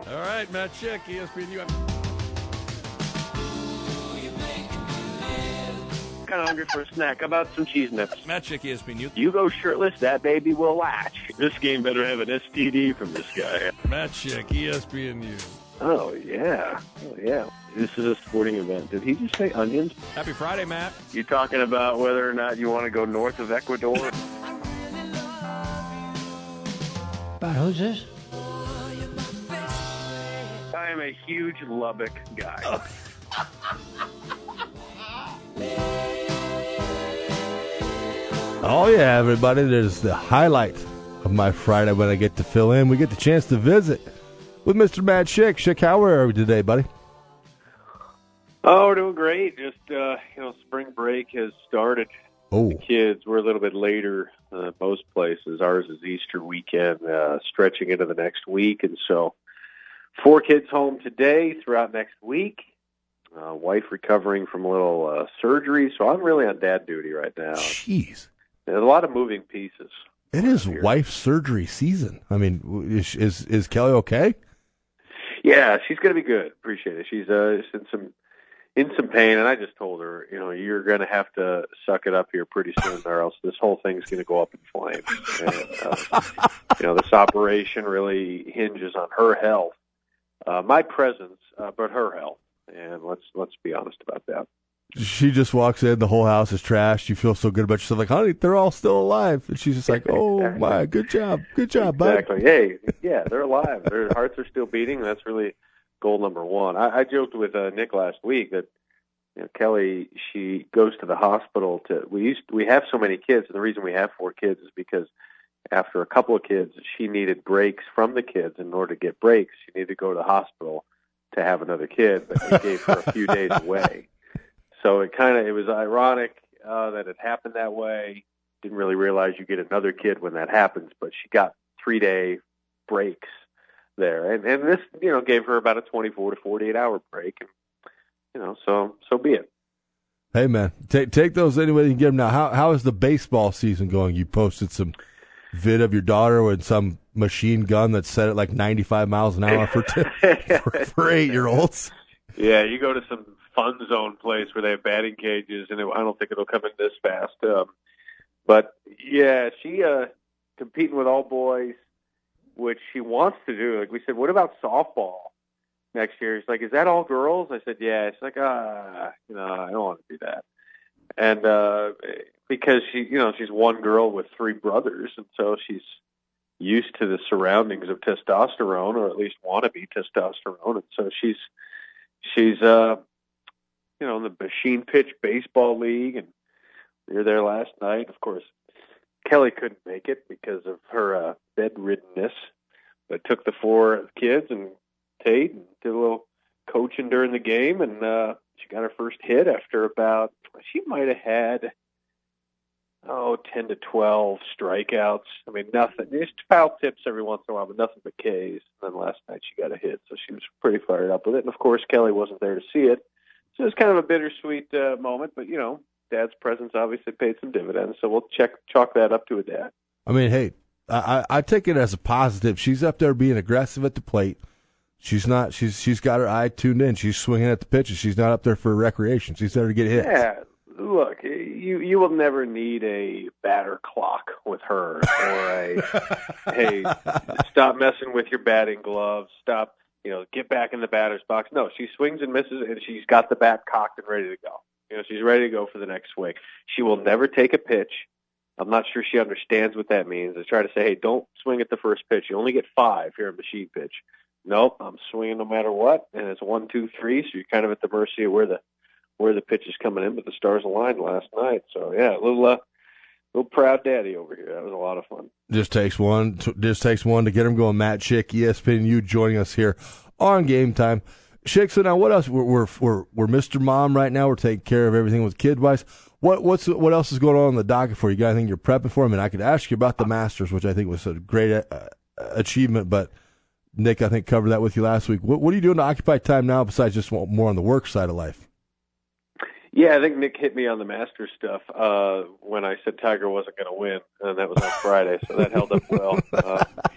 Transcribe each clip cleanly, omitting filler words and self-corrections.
All right, Matt Schick, ESPNU. Kind of hungry for a snack. How about some cheese nips? Matt Schick, ESPNU. You go shirtless, that baby will latch. This game better have an STD from this guy. Matt Schick, ESPNU. Oh, yeah. Oh, yeah. This is a sporting event. Did he just say onions? Happy Friday, Matt. You talking about whether or not you want to go north of Ecuador? About who's this? I am a huge Lubbock guy. Oh, yeah, everybody. There's the highlight of my Friday when I get to fill in. We get the chance to visit with Mr. Matt Schick. Schick, how are we today, buddy? Oh, we're doing great. Just, spring break has started. Oh. The kids, we're a little bit later than most places. Ours is Easter weekend, stretching into the next week. And so 4 kids home today, throughout next week. Wife recovering from a little surgery. So I'm really on dad duty right now. Jeez. There's a lot of moving pieces. It is wife surgery season. I mean, is Kelly okay? Yeah, she's going to be good. Appreciate it. She's in some pain, and I just told her, you're going to have to suck it up here pretty soon, or else this whole thing's going to go up in flames. And, this operation really hinges on her health, my presence, but her health. And let's be honest about that. She just walks in, the whole house is trashed. You feel so good about yourself, like, honey, they're all still alive. And she's just like, oh, exactly. My, good job, bud. Exactly. Hey, yeah, they're alive. Their hearts are still beating. That's really goal number one. I joked with Nick last week that Kelly, she goes to the hospital we have so many kids, and the reason we have 4 kids is because after a couple of kids, she needed breaks from the kids. In order to get breaks, she needed to go to the hospital to have another kid, but they gave her a few days away. So it was ironic that it happened that way. Didn't really realize you get another kid when that happens, but she got 3-day breaks there. And this, gave her about a 24 to 48 hour break. And, so be it. Hey, man, take those any way you can get them now. How is the baseball season going? You posted some vid of your daughter with some machine gun that's set at like 95 miles an hour for 8-year-olds. Yeah, you go to some fun zone place where they have batting cages, and I don't think it'll come in this fast. But yeah, she competing with all boys, which she wants to do. Like we said, what about softball next year? She's like, is that all girls? I said, yeah. She's like, I don't want to do that. And because she's one girl with 3 brothers, and so she's used to the surroundings of testosterone, or at least wannabe testosterone, and so she's in the machine pitch baseball league, and we were there last night. Of course, Kelly couldn't make it because of her bedriddenness, but took the 4 kids and Tate and did a little coaching during the game, and she got her first hit after she might have had 10 to 12 strikeouts. I mean, nothing. Just foul tips every once in a while, but nothing but Ks. And then last night she got a hit, so she was pretty fired up with it. And, of course, Kelly wasn't there to see it. So it was kind of a bittersweet moment, but, Dad's presence obviously paid some dividends, so we'll chalk that up to a dad. I mean, hey, I take it as a positive. She's up there being aggressive at the plate. She's not. She's got her eye tuned in. She's swinging at the pitches. She's not up there for recreation. She's there to get hits. Yeah. Look, you will never need a batter clock with her, or hey, stop messing with your batting gloves. Stop, get back in the batter's box. No, she swings and misses, and she's got the bat cocked and ready to go. She's ready to go for the next swing. She will never take a pitch. I'm not sure she understands what that means. I try to say, hey, don't swing at the first pitch. You only get 5 here in machine pitch. Nope, I'm swinging no matter what, and it's 1, 2, 3. So you're kind of at the mercy of where the pitch is coming in, but the stars aligned last night. So yeah, a little proud daddy over here. That was a lot of fun. Just takes one to get him going. Matt Schick, ESPNU, joining us here on Game Time. Schick, so now what else? We're Mr. Mom right now. We're taking care of everything with kid wise. What else is going on the docket for you? Got anything you're prepping for? I mean, I could ask you about the Masters, which I think was a great achievement, but Nick, I think, covered that with you last week. What are you doing to occupy time now besides just more on the work side of life? Yeah, I think Nick hit me on the Masters stuff when I said Tiger wasn't going to win, and that was on Friday, so that held up well.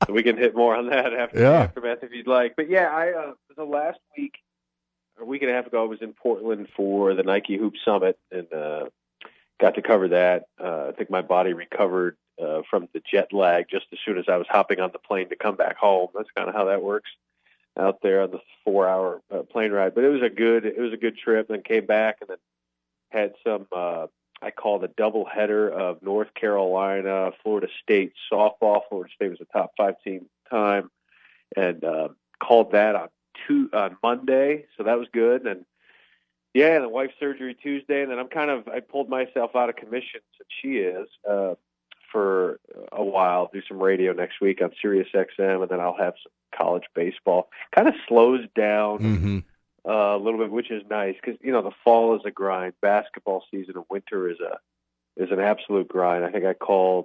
we can hit more on that after the aftermath if you'd like. But yeah, the last week, a week and a half ago, I was in Portland for the Nike Hoop Summit and got to cover that. I think my body recovered from the jet lag just as soon as I was hopping on the plane to come back home. That's kind of how that works out there on the 4-hour plane ride. But it was a good trip. Then came back and then had some. I called a doubleheader of North Carolina, Florida State softball. Florida State was a top 5 team time, and called that on Monday. So that was good. And yeah, the wife's surgery Tuesday, and then I pulled myself out of commission, since she is, for a while. Do some radio next week on Sirius XM, and then I'll have some college baseball. Kind of slows down a little bit, which is nice because the fall is a grind. Basketball season and winter is an absolute grind. I think I called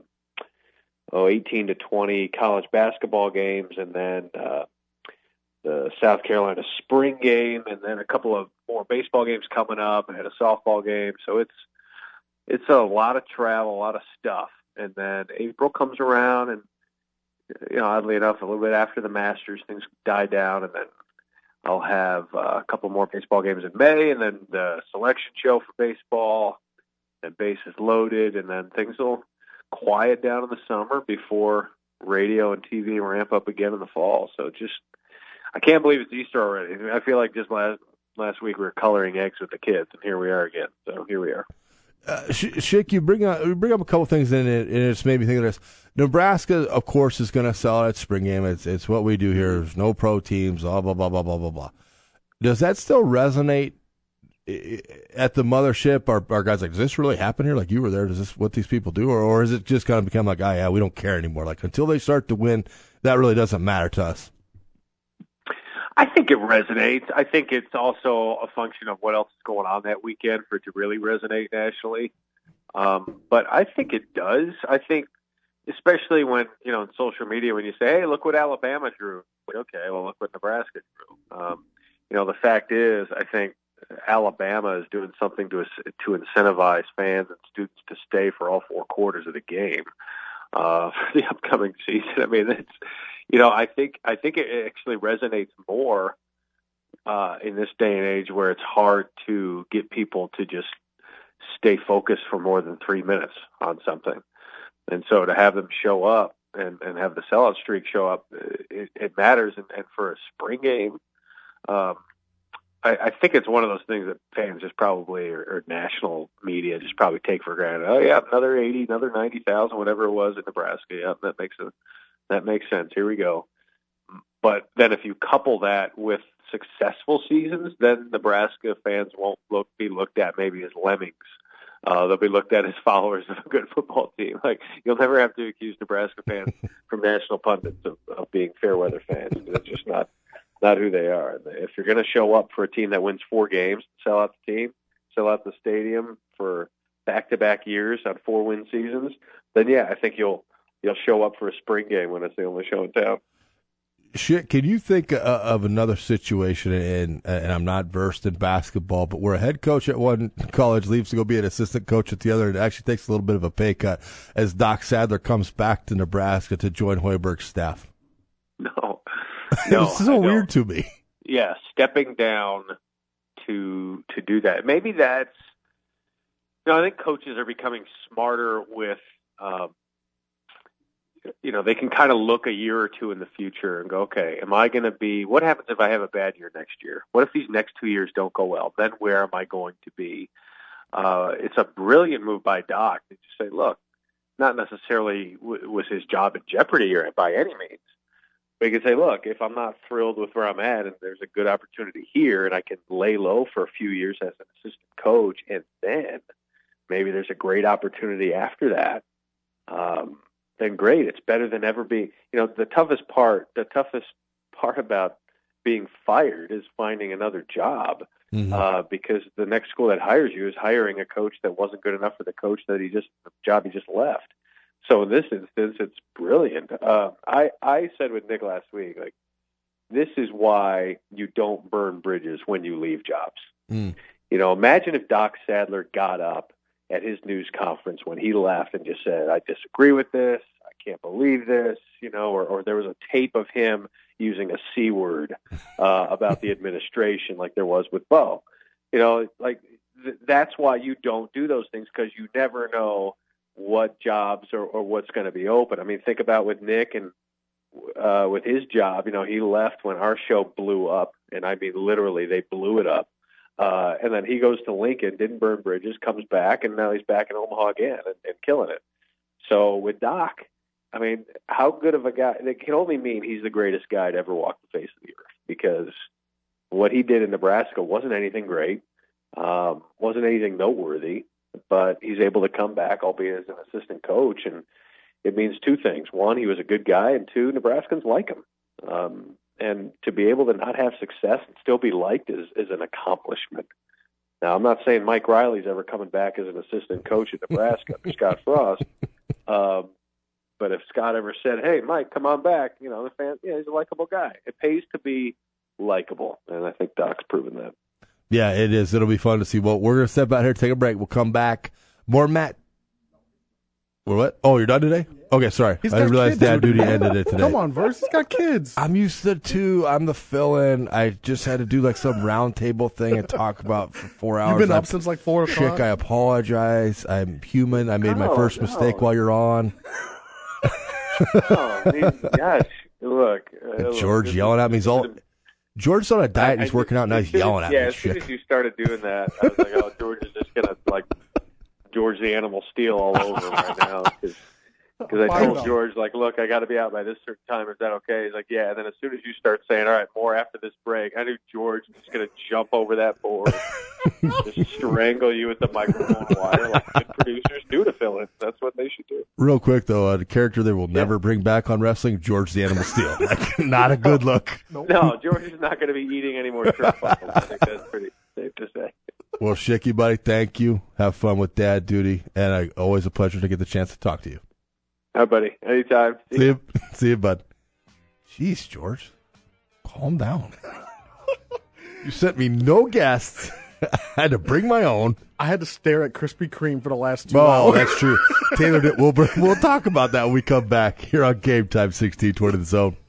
18 to 20 college basketball games, and then the South Carolina spring game, and then a couple of more baseball games coming up. I had a softball game, so it's a lot of travel, a lot of stuff. And then April comes around, and oddly enough, a little bit after the Masters, things die down, and then I'll have a couple more baseball games in May, and then the selection show for baseball, and bases loaded, and then things will quiet down in the summer before radio and TV ramp up again in the fall. So I can't believe it's Easter already. I feel like just last week we were coloring eggs with the kids, and here we are again. So here we are. Schick, you bring up a couple things in it, and it's made me think of this. Nebraska, of course, is going to sell out at spring game. It's what we do here. There's no pro teams, blah, blah, blah, blah, blah, blah, blah. Does that still resonate at the mothership? Are guys like, does this really happen here? Like, you were there. Is this what these people do? Or is it just kind of become like, oh, yeah, we don't care anymore? Like, until they start to win, that really doesn't matter to us. I think it resonates. I think it's also a function of what else is going on that weekend for it to really resonate nationally. But I think it does. I think, especially when, in social media, when you say, hey, look what Alabama drew. Okay, well, look what Nebraska drew. The fact is, I think Alabama is doing something to incentivize fans and students to stay for all 4 quarters of the game for the upcoming season. I mean, it's, I think it actually resonates more in this day and age where it's hard to get people to just stay focused for more than 3 minutes on something. And so to have them show up and have the sellout streak show up, it matters. And for a spring game, I think it's one of those things that fans just probably, or national media just probably take for granted. Oh yeah, another 80, another 90,000, whatever it was in Nebraska. Yeah, that makes sense. Here we go. But then if you couple that with successful seasons, then Nebraska fans won't be looked at maybe as lemmings. They'll be looked at as followers of a good football team. Like, you'll never have to accuse Nebraska fans from national pundits of being fair weather fans. It's just not who they are. If you're going to show up for a team that wins 4 games, sell out the team, sell out the stadium for back-to-back years on 4-win seasons, then yeah, I think you'll show up for a spring game when it's the only show in town. Shit, can you think of another situation, and I'm not versed in basketball, but where a head coach at one college leaves to go be an assistant coach at the other, and it actually takes a little bit of a pay cut as Doc Sadler comes back to Nebraska to join Hoiberg's staff? No. It's so weird to me. Yeah, stepping down to do that. Maybe that's. I think coaches are becoming smarter with. They can kind of look a year or 2 in the future and go, okay, am I going to be? What happens if I have a bad year next year? What if these next 2 years don't go well? Then where am I going to be? It's a brilliant move by Doc to just say, look, not necessarily was his job in jeopardy or by any means. But you can say, look, if I'm not thrilled with where I'm at and there's a good opportunity here and I can lay low for a few years as an assistant coach, and then maybe there's a great opportunity after that, then great. It's better than ever being, the toughest part about being fired is finding another job, because the next school that hires you is hiring a coach that wasn't good enough for the coach the job he just left. So in this instance, it's brilliant. I said with Nick last week, like, this is why you don't burn bridges when you leave jobs. Imagine if Doc Sadler got up at his news conference when he left and just said, I disagree with this. I can't believe this, or there was a tape of him using a C word about the administration like there was with Bo. That's why you don't do those things, because you never know what jobs or what's going to be open. I mean, think about with Nick and with his job, he left when our show blew up, and I mean literally they blew it up. And then he goes to Lincoln, didn't burn bridges, comes back, and now he's back in Omaha again and killing it. So with Doc, I mean, how good of a guy? It can only mean he's the greatest guy to ever walk the face of the earth, because what he did in Nebraska wasn't anything great, wasn't anything noteworthy, but he's able to come back, albeit as an assistant coach, and it means two things. One, he was a good guy, and two, Nebraskans like him. And to be able to not have success and still be liked is an accomplishment. Now, I'm not saying Mike Riley's ever coming back as an assistant coach at Nebraska for Scott Frost. But if Scott ever said, hey, Mike, come on back, the fan, he's a likable guy. It pays to be likable, and I think Doc's proven that. Yeah, it is. It'll be fun to see. Well, we're going to step out here, take a break. We'll come back. More Matt. What? Oh, you're done today? Okay, sorry. I didn't realize Dad Duty ended it today. Come on, Verse. He's got kids. I'm used to two. I'm the fill-in. I just had to do like some round table thing and talk about for 4 hours. You've been up since like 4 o'clock? Chick, I apologize. I'm human. I made my first mistake while you're on. Gosh. Look. George yelling at me. George's on a diet. He's working out. Now he's yelling at me. Yeah, as soon as you started doing that, I was like, oh, George is just going to, George the Animal Steel all over him right now. Because I told George, look, I got to be out by this certain time. Is that okay? He's like, yeah. And then as soon as you start saying, all right, more after this break, I knew George was going to jump over that board, just strangle you with the microphone wire like good producers do to fill it. That's what they should do. Real quick, though, the character they will never bring back on wrestling, George the Animal Steel. Not a good look. No, George is not going to be eating any more shrimp buckles. I think that's pretty safe to say. Well, Shicky, buddy, thank you. Have fun with Dad Duty. And always a pleasure to get the chance to talk to you. All right, buddy. Anytime. See you, bud. Jeez, George. Calm down. You sent me no guests. I had to bring my own. I had to stare at Krispy Kreme for the last 2 hours. Oh, that's true. Taylor, we'll talk about that when we come back here on Game Time 1620 The Zone.